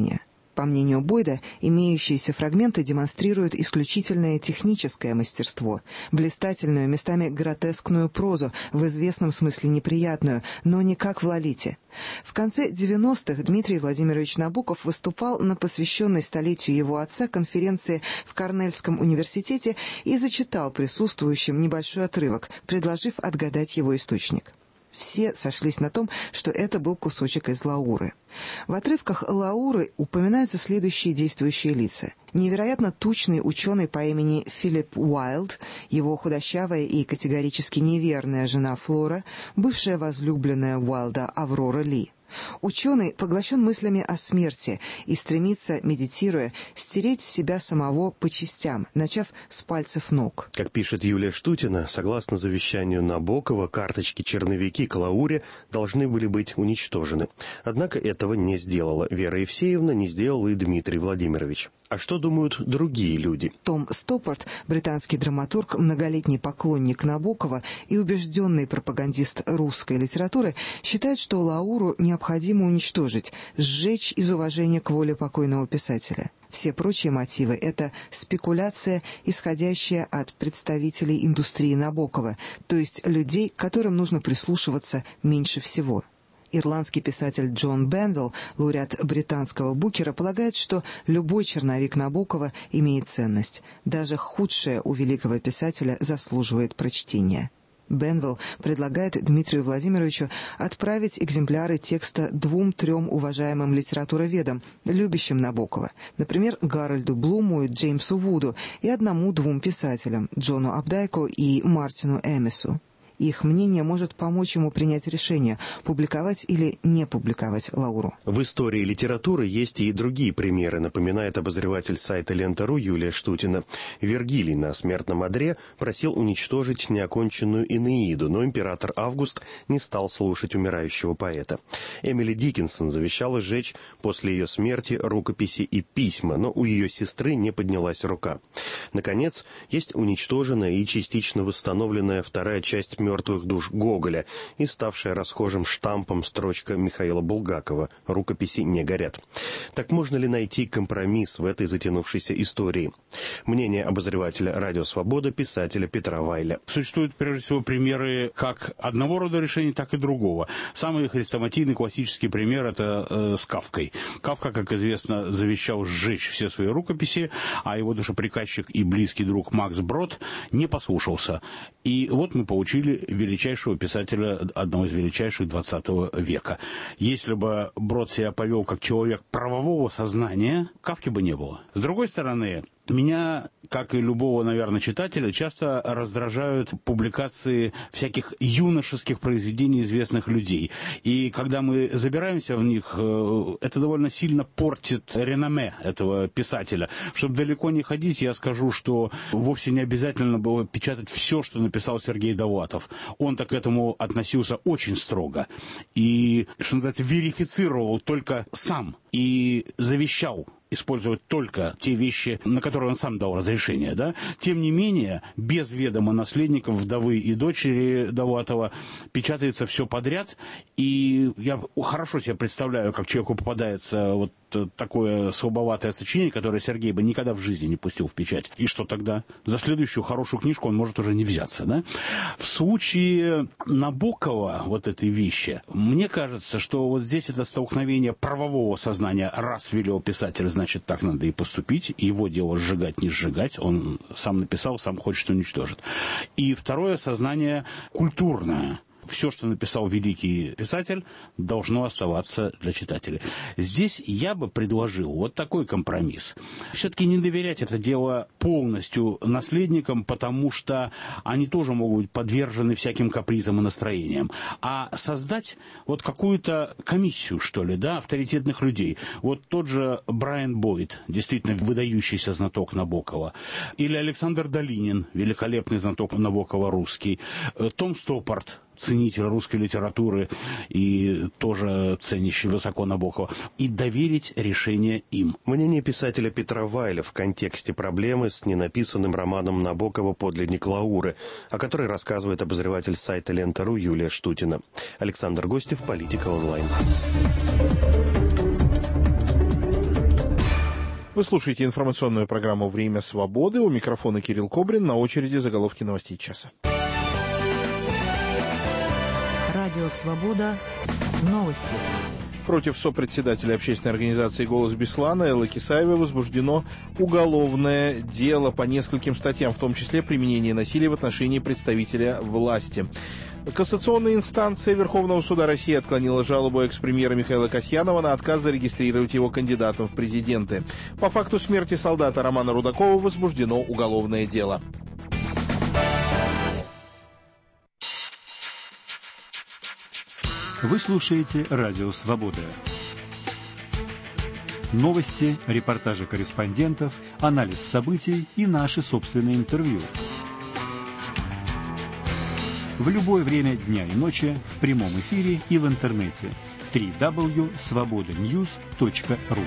По мнению Бойда, имеющиеся фрагменты демонстрируют исключительное техническое мастерство, блистательную, местами гротескную прозу, в известном смысле неприятную, но не как в «Лолите». В конце девяностых Дмитрий Владимирович Набоков выступал на посвященной столетию его отца конференции в Корнельском университете и зачитал присутствующим небольшой отрывок, предложив отгадать его источник. Все сошлись на том, что это был кусочек из Лауры. В отрывках Лауры упоминаются следующие действующие лица. Невероятно тучный ученый по имени Филипп Уайлд, его худощавая и категорически неверная жена Флора, бывшая возлюбленная Уайлда Аврора Ли. Ученый поглощен мыслями о смерти и стремится, медитируя, стереть себя самого по частям, начав с пальцев ног. Как пишет Юлия Штутина, согласно завещанию Набокова, карточки-черновики к Лауре должны были быть уничтожены. Однако этого не сделала Вера Евсеевна, не сделал и Дмитрий Владимирович. А что думают другие люди? Том Стоппарт, британский драматург, многолетний поклонник Набокова и убежденный пропагандист русской литературы, считает, что Лауру необходимо уничтожить, сжечь из уважения к воле покойного писателя. Все прочие мотивы – это спекуляция, исходящая от представителей индустрии Набокова, то есть людей, к которым нужно прислушиваться меньше всего. Ирландский писатель Джон Бенвилл, лауреат британского Букера, полагает, что любой черновик Набокова имеет ценность. Даже худшее у великого писателя заслуживает прочтения. Бенвилл предлагает Дмитрию Владимировичу отправить экземпляры текста двум-трем уважаемым литературоведам, любящим Набокова, например, Гарольду Блуму и Джеймсу Вуду, и одному-двум писателям, Джону Апдайку и Мартину Эмису. Их мнение может помочь ему принять решение, публиковать или не публиковать Лауру. В истории литературы есть и другие примеры, напоминает обозреватель сайта Лента.ру Юлия Штутина. Вергилий на смертном одре просил уничтожить неоконченную Энеиду, но император Август не стал слушать умирающего поэта. Эмили Диккенсон завещала сжечь после ее смерти рукописи и письма, но у ее сестры не поднялась рука. Наконец, есть уничтоженная и частично восстановленная вторая часть «Мертвых душ» Гоголя и ставшая расхожим штампом строчка Михаила Булгакова «Рукописи не горят». Так можно ли найти компромисс в этой затянувшейся истории? Мнение обозревателя «Радио Свобода», писателя Петра Вайля. Существуют, прежде всего, примеры как одного рода решений, так и другого. Самый хрестоматийный классический пример – это э, с Кафкой. Кафка, как известно, завещал сжечь все свои рукописи, а его душеприказчик и близкий друг Макс Брод не послушался. И вот мы получили величайшего писателя, одного из величайших двадцатого века. Если бы Брод себя повел как человек правового сознания, Кафки бы не было. С другой стороны, меня, как и любого, наверное, читателя, часто раздражают публикации всяких юношеских произведений известных людей. И когда мы забираемся в них, это довольно сильно портит реноме этого писателя. Чтобы далеко не ходить, я скажу, что вовсе не обязательно было печатать все, что написал Сергей Довлатов. Он-то к этому относился очень строго. И, что называется, верифицировал только сам. И завещал использовать только те вещи, на которые он сам дал разрешение, да? Тем не менее, без ведома наследников, вдовы и дочери Довлатова печатается все подряд, и я хорошо себе представляю, как человеку попадается вот такое слабоватое сочинение, которое Сергей бы никогда в жизни не пустил в печать. И что тогда? За следующую хорошую книжку он может уже не взяться, да? В случае Набокова, вот этой вещи, мне кажется, что вот здесь это столкновение правового сознания. Раз велел писатель, значит, так надо и поступить. Его дело сжигать, не сжигать. Он сам написал, сам хочет, уничтожит. И второе сознание культурное. Все, что написал великий писатель, должно оставаться для читателей. Здесь я бы предложил вот такой компромисс. Все-таки не доверять это дело полностью наследникам, потому что они тоже могут быть подвержены всяким капризам и настроениям. А создать вот какую-то комиссию, что ли, да, авторитетных людей. Вот тот же Брайан Бойд, действительно выдающийся знаток Набокова. Или Александр Долинин, великолепный знаток Набокова русский. Том Стоппарт, ценитель русской литературы и тоже ценящий высоко Набокова, и доверить решение им. Мнение писателя Петра Вайля в контексте проблемы с ненаписанным романом Набокова «Подлинник Лауры», о которой рассказывает обозреватель сайта Лента.ру Юлия Штутина. Александр Гостев, Политика онлайн. Вы слушаете информационную программу «Время свободы». У микрофона Кирилл Кобрин. На очереди заголовки новостей часа. Радио «Свобода». Новости. Против сопредседателя общественной организации «Голос Беслана» Эллы Кисаевой возбуждено уголовное дело по нескольким статьям, в том числе применение насилия в отношении представителя власти. Кассационная инстанция Верховного суда России отклонила жалобу экс-премьера Михаила Касьянова на отказ зарегистрировать его кандидатом в президенты. По факту смерти солдата Романа Рудакова возбуждено уголовное дело. Вы слушаете Радио Свобода. Новости, репортажи корреспондентов, анализ событий и наши собственные интервью. В любое время дня и ночи в прямом эфире и в интернете. дабл ю дабл ю дабл ю точка свобода ньюс точка ру.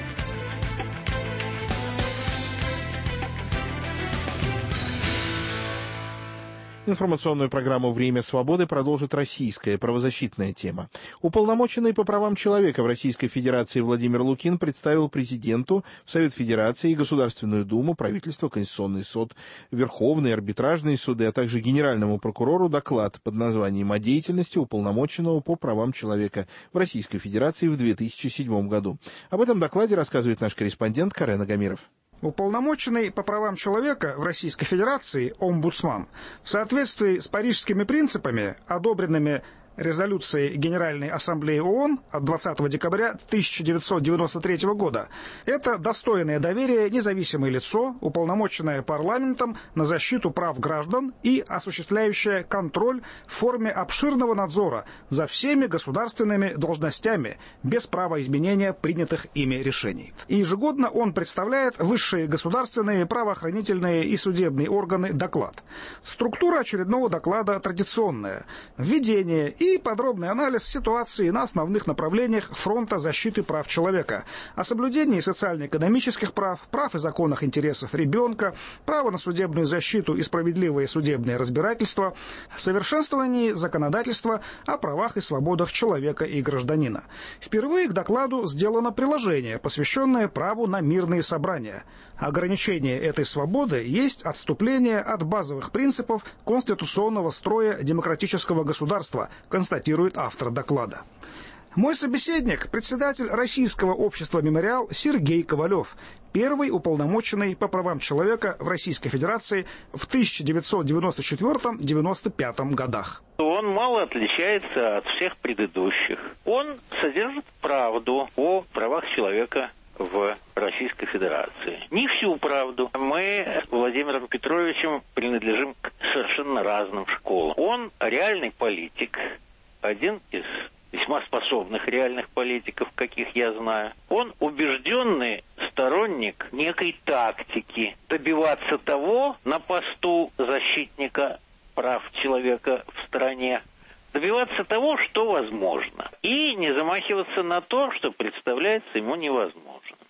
Информационную программу «Время свободы» продолжит российская правозащитная тема. Уполномоченный по правам человека в Российской Федерации Владимир Лукин представил президенту, в Совет Федерации, Государственную Думу, правительство, Конституционный суд, Верховные арбитражные суды, а также Генеральному прокурору доклад под названием «О деятельности уполномоченного по правам человека в Российской Федерации в две тысячи седьмом году». Об этом докладе рассказывает наш корреспондент Карен Агамиров. Уполномоченный по правам человека в Российской Федерации омбудсман в соответствии с парижскими принципами, одобренными резолюцией Генеральной Ассамблеи ООН от двадцатого декабря тысяча девятьсот девяносто третьего года. Это достойное доверия независимое лицо, уполномоченное парламентом на защиту прав граждан и осуществляющее контроль в форме обширного надзора за всеми государственными должностями без права изменения принятых ими решений. И ежегодно он представляет высшие государственные, правоохранительные и судебные органы доклад. Структура очередного доклада традиционная. Введение и И подробный анализ ситуации на основных направлениях фронта защиты прав человека, о соблюдении социально-экономических прав, прав и законных интересов ребенка, право на судебную защиту и справедливое судебное разбирательство, совершенствовании законодательства о правах и свободах человека и гражданина. Впервые к докладу сделано приложение, посвященное праву на мирные собрания. Ограничение этой свободы есть отступление от базовых принципов конституционного строя демократического государства, констатирует автор доклада. Мой собеседник – председатель Российского общества «Мемориал» Сергей Ковалев, первый уполномоченный по правам человека в Российской Федерации в тысяча девятьсот девяносто четвёртом — девяносто пятом годах. Он мало отличается от всех предыдущих. Он содержит правду о правах человека в Российской Федерации. Не всю правду. Мы с Владимиром Петровичем принадлежим к совершенно разным школам. Он реальный политик, один из весьма способных реальных политиков, каких я знаю. Он убежденный сторонник некой тактики добиваться того на посту защитника прав человека в стране, добиваться того, что возможно, и не замахиваться на то, что представляется ему невозможным.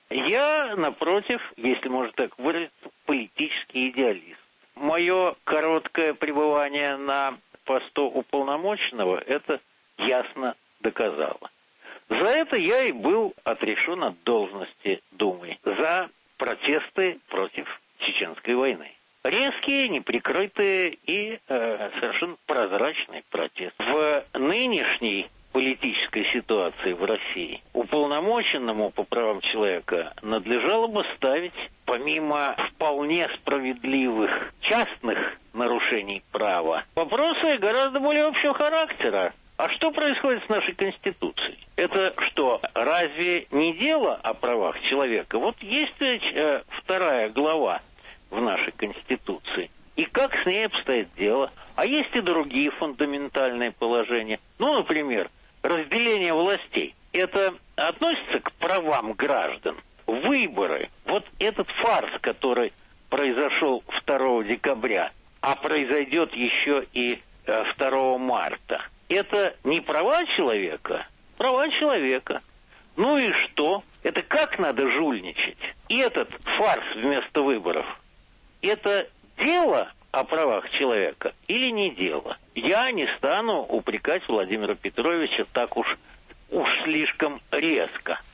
Я, напротив, если можно так выразиться, политический идеалист. Мое короткое пребывание на посту уполномоченного это ясно доказало. За это я и был отрешен от должности Думы, за протесты против Чеченской войны. Резкие, неприкрытые и э, совершенно прозрачный протест. В нынешней политической ситуации в России уполномоченному по правам человека надлежало бы ставить, помимо вполне справедливых частных нарушений права, вопросы гораздо более общего характера. А что происходит с нашей Конституцией? Это что, разве не дело о правах человека? Вот есть э, вторая глава в нашей Конституции. И как с ней обстоит дело? А есть и другие фундаментальные положения. Ну, например, разделение властей. Это относится к правам граждан. Выборы. Вот этот фарс, который произошел второго декабря, а произойдет еще и э, второго марта. Это не права человека? Права человека. Ну и что? Это как надо жульничать? И этот фарс вместо выборов. Это дело о правах человека или не дело? Я не стану упрекать Владимира Петровича так уж, уж слишком резко.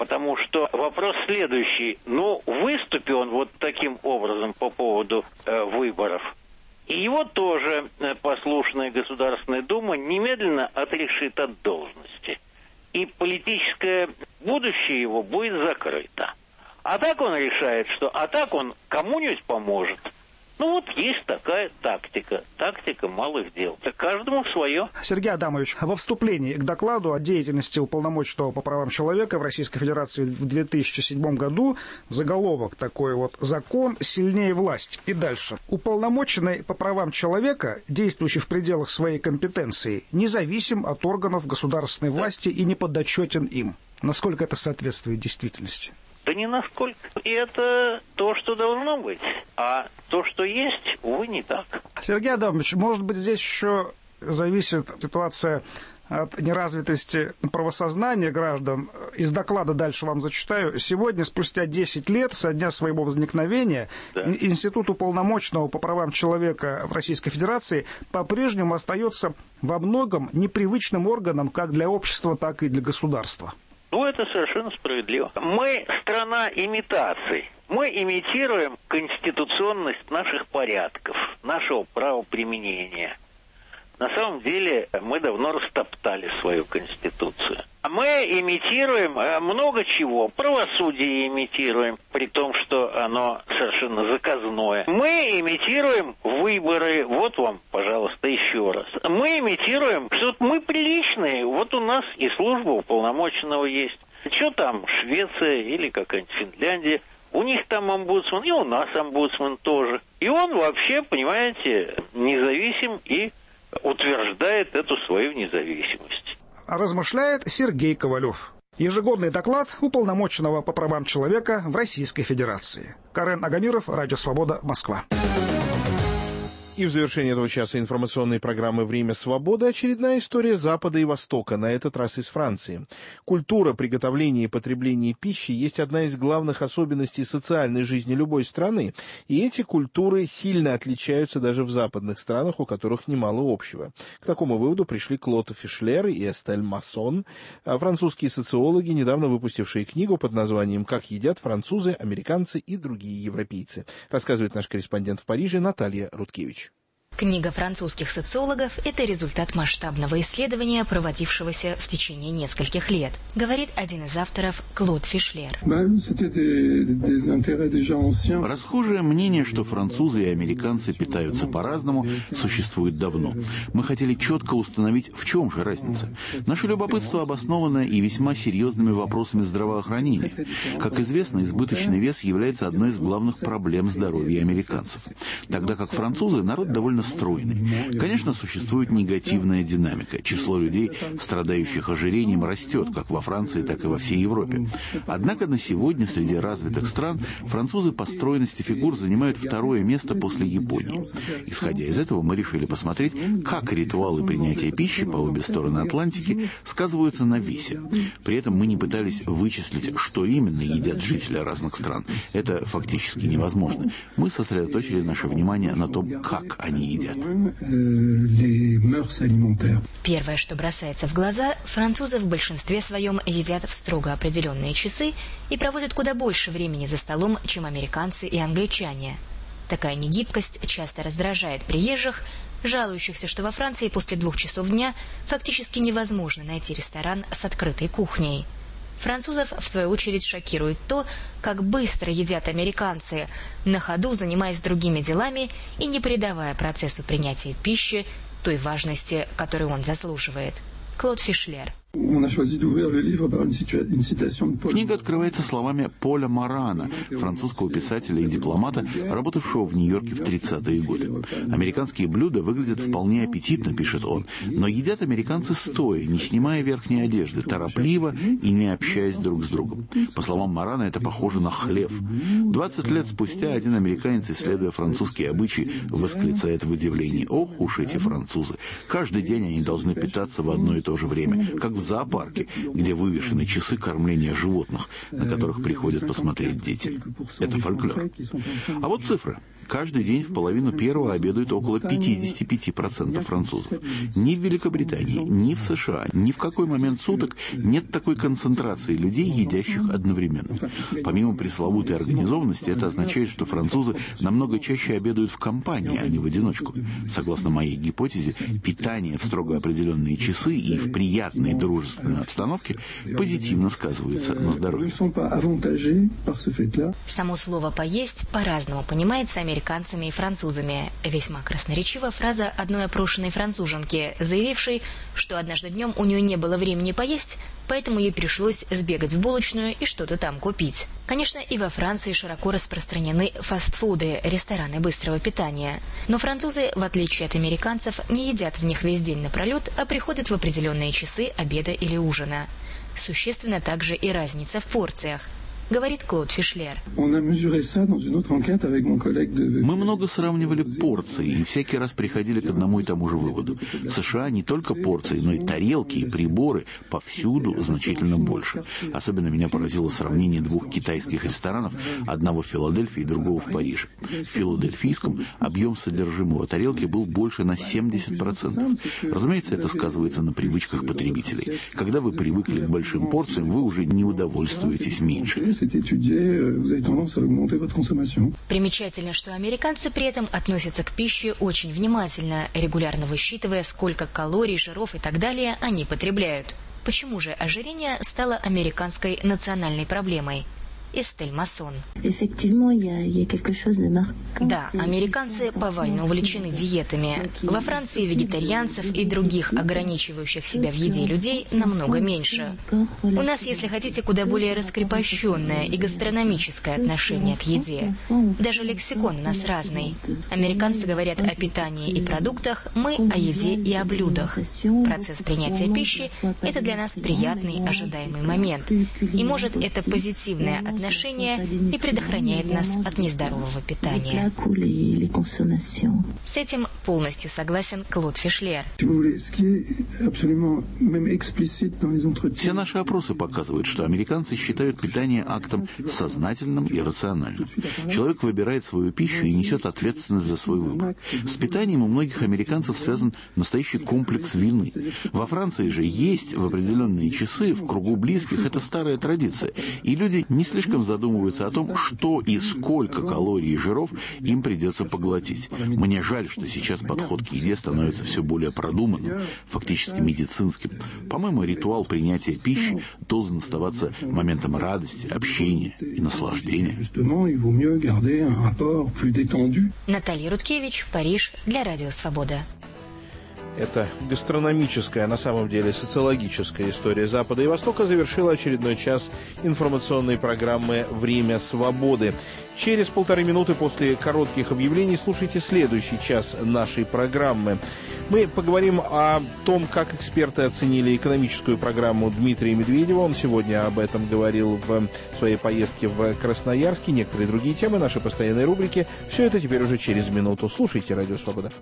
Потому что вопрос следующий. Ну, выступил он вот таким образом по поводу э, выборов. И его тоже э, послушная Государственная Дума немедленно отрешит от должности. И политическое будущее его будет закрыто. А так он решает, что а так он кому-нибудь поможет. Ну вот есть такая тактика. Тактика малых дел. Каждому свое. Сергей Адамович, во вступлении к докладу о деятельности уполномоченного по правам человека в Российской Федерации в две тысячи седьмом году заголовок такой вот: «Закон сильнее власти». И дальше. Уполномоченный по правам человека, действующий в пределах своей компетенции, независим от органов государственной власти и не подотчетен им. Насколько это соответствует действительности? Да не насколько. И это то, что должно быть. А то, что есть, увы, не так. Сергей Адамович, может быть, здесь еще зависит ситуация от неразвитости правосознания граждан. Из доклада дальше вам зачитаю. Сегодня, спустя десять лет со дня своего возникновения, да. Институт уполномоченного по правам человека в Российской Федерации по-прежнему остается во многом непривычным органом как для общества, так и для государства. Ну, это совершенно справедливо. Мы страна имитаций. Мы имитируем конституционность наших порядков, нашего правоприменения. На самом деле мы давно растоптали свою конституцию. Мы имитируем много чего. Правосудие имитируем, при том, что оно совершенно заказное. Мы имитируем выборы. Вот вам, пожалуйста, еще раз. Мы имитируем, что мы приличные. Вот у нас и служба уполномоченного есть. Что там, Швеция или какая-нибудь Финляндия? У них там омбудсман, и у нас омбудсман тоже. И он вообще, понимаете, независим и утверждает эту свою независимость. Размышляет Сергей Ковалев. Ежегодный доклад уполномоченного по правам человека в Российской Федерации. Карен Агамиров, Радио Свобода, Москва. И в завершении этого часа информационной программы «Время свободы» очередная история Запада и Востока, на этот раз из Франции. Культура приготовления и потребления пищи есть одна из главных особенностей социальной жизни любой страны, и эти культуры сильно отличаются даже в западных странах, у которых немало общего. К такому выводу пришли Клод Фишлер и Эстель Массон, французские социологи, недавно выпустившие книгу под названием «Как едят французы, американцы и другие европейцы», рассказывает наш корреспондент в Париже Наталья Рудкевич. Книга французских социологов – это результат масштабного исследования, проводившегося в течение нескольких лет, говорит один из авторов Клод Фишлер. Расхожее мнение, что французы и американцы питаются по-разному, существует давно. Мы хотели четко установить, в чем же разница. Наше любопытство обосновано и весьма серьезными вопросами здравоохранения. Как известно, избыточный вес является одной из главных проблем здоровья американцев. Тогда как французы – народ довольно стройный. Конечно, существует негативная динамика. Число людей, страдающих ожирением, растет как во Франции, так и во всей Европе. Однако на сегодня среди развитых стран французы по стройности фигур занимают второе место после Японии. Исходя из этого, мы решили посмотреть, как ритуалы принятия пищи по обе стороны Атлантики сказываются на весе. При этом мы не пытались вычислить, что именно едят жители разных стран. Это фактически невозможно. Мы сосредоточили наше внимание на том, как они едят. Первое, что бросается в глаза, французы в большинстве своем едят в строго определенные часы и проводят куда больше времени за столом, чем американцы и англичане. Такая негибкость часто раздражает приезжих, жалующихся, что во Франции после двух часов дня фактически невозможно найти ресторан с открытой кухней. Французов, в свою очередь, шокирует то, как быстро едят американцы, на ходу занимаясь другими делами и не придавая процессу принятия пищи той важности, которую он заслуживает. Клод Фишлер. Книга открывается словами Поля Марана, французского писателя и дипломата, работавшего в Нью-Йорке в тридцатые годы. Американские блюда выглядят вполне аппетитно, пишет он, но едят американцы стоя, не снимая верхней одежды, торопливо и не общаясь друг с другом. По словам Марана, это похоже на хлев. двадцать лет спустя один американец, исследуя французские обычаи, восклицает в удивлении: «Ох уж эти французы! Каждый день они должны питаться в одно и то же время, как в в зоопарке, где вывешены часы кормления животных, на которых приходят посмотреть дети». Это фольклор. А вот цифры. Каждый день в половину первого обедают около пятьдесят пять процентов французов. Ни в Великобритании, ни в США, ни в какой момент суток нет такой концентрации людей, едящих одновременно. Помимо пресловутой организованности, это означает, что французы намного чаще обедают в компании, а не в одиночку. Согласно моей гипотезе, питание в строго определенные часы и в приятной дружественной обстановке позитивно сказывается на здоровье. Само слово «поесть» по-разному понимается американцами и французами. Весьма красноречива фраза одной опрошенной француженки, заявившей, что однажды днем у нее не было времени поесть, поэтому ей пришлось сбегать в булочную и что-то там купить. Конечно, и во Франции широко распространены фастфуды, рестораны быстрого питания. Но французы, в отличие от американцев, не едят в них весь день напролет, а приходят в определенные часы обеда или ужина. Существенна также и разница в порциях, говорит Клод Фишлер. Мы много сравнивали порции и всякий раз приходили к одному и тому же выводу. В США не только порции, но и тарелки и приборы повсюду значительно больше. Особенно меня поразило сравнение двух китайских ресторанов, одного в Филадельфии и другого в Париже. В филадельфийском объем содержимого тарелки был больше на семьдесят процентов. Разумеется, это сказывается на привычках потребителей. Когда вы привыкли к большим порциям, вы уже не удовольствуетесь меньше. Примечательно, что американцы при этом относятся к пище очень внимательно, регулярно высчитывая, сколько калорий, жиров и так далее они потребляют. Почему же ожирение стало американской национальной проблемой? Эстель Массон. Да, американцы повально увлечены диетами. Во Франции вегетарианцев и других ограничивающих себя в еде людей намного меньше. У нас, если хотите, куда более раскрепощенное и гастрономическое отношение к еде. Даже лексикон у нас разный. Американцы говорят о питании и продуктах, мы о еде и о блюдах. Процесс принятия пищи – это для нас приятный, ожидаемый момент. И может это позитивное отношение отношения и предохраняет нас от нездорового питания. С этим полностью согласен Клод Фишлер. Все наши опросы показывают, что американцы считают питание актом сознательным и рациональным. Человек выбирает свою пищу и несет ответственность за свой выбор. С питанием у многих американцев связан настоящий комплекс вины. Во Франции же есть в определенные часы в кругу близких, это старая традиция, и люди не слишком задумываются о том, что и сколько калорий и жиров им придется поглотить. Мне жаль, что сейчас подход к еде становится все более продуманным, фактически медицинским. По-моему, ритуал принятия пищи должен оставаться моментом радости, общения и наслаждения. Наталья Рудкевич, Париж, для Радио Свобода. Эта гастрономическая, на самом деле социологическая история Запада и Востока завершила очередной час информационной программы «Время свободы». Через полторы минуты после коротких объявлений слушайте следующий час нашей программы. Мы поговорим о том, как эксперты оценили экономическую программу Дмитрия Медведева. Он сегодня об этом говорил в своей поездке в Красноярск. И некоторые другие темы нашей постоянной рубрики. Все это теперь уже через минуту. Слушайте «Радио Свобода».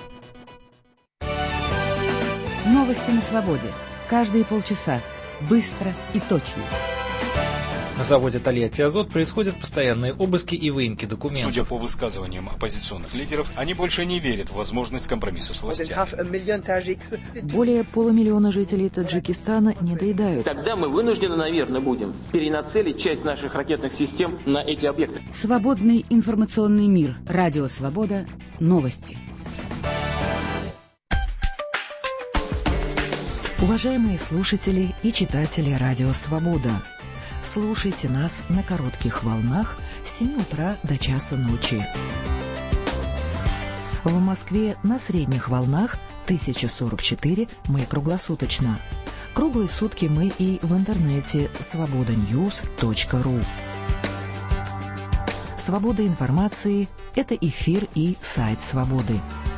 Новости на свободе. Каждые полчаса. Быстро и точно. На заводе «Тольятти Азот» происходят постоянные обыски и выемки документов. Судя по высказываниям оппозиционных лидеров, они больше не верят в возможность компромисса с властями. Более полумиллиона жителей Таджикистана не доедают. Тогда мы вынуждены, наверное, будем перенацелить часть наших ракетных систем на эти объекты. Свободный информационный мир. Радио «Свобода». Новости. Уважаемые слушатели и читатели «Радио Свобода», слушайте нас на коротких волнах с семи утра до часа ночи. В Москве на средних волнах тысяча сорок четыре мы круглосуточно. Круглые сутки мы и в интернете свобода ньюс точка ру. Свобода информации – это эфир и сайт «Свободы».